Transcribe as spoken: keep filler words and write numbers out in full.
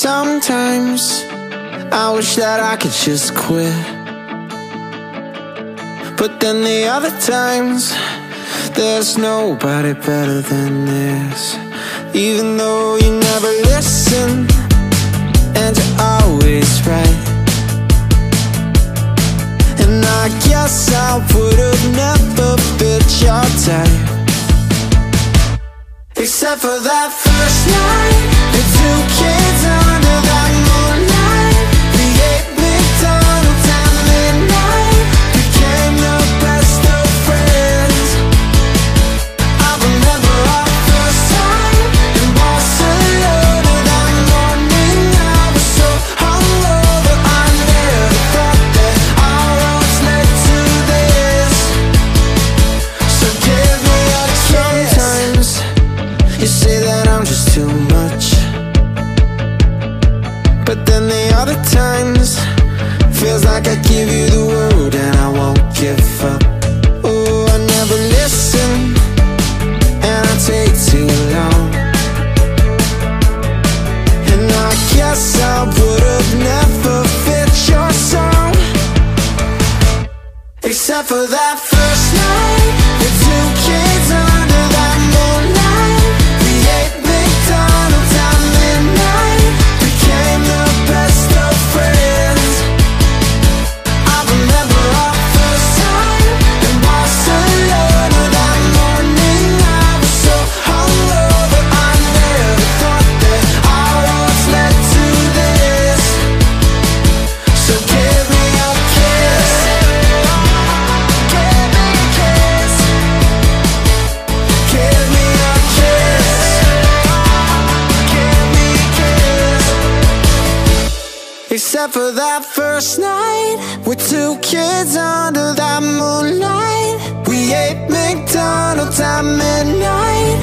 Sometimes I wish that I could just quit, but then the other times there's nobody better than this. Even though you never listen and you're always right, and I guess I would've never fit your type, except for that first night, the two kids under that moonlight. We ate McDonald's at midnight, became the best of friends. I remember our first time in Barcelona. That morning I was so hungover, I never thought that our roads led to this. So give me a kiss. Sometimes you say that I'm just too much, but then the other times feels like I give you the world and I won't give up. Oh, I never listen and I take too long, and I guess I would've never fit your song, except for that first night, the two kids under that moonlight. We ate McDonald's at midnight, became the best of friends. I remember our first time in Barcelona. That morning I was so hungover, I never thought that our roads led to this. So give me a kiss, give me a kiss, give me a kiss, give me a kiss. Except for that first night with two kids under that moonlight. We ate McDonald's at midnight,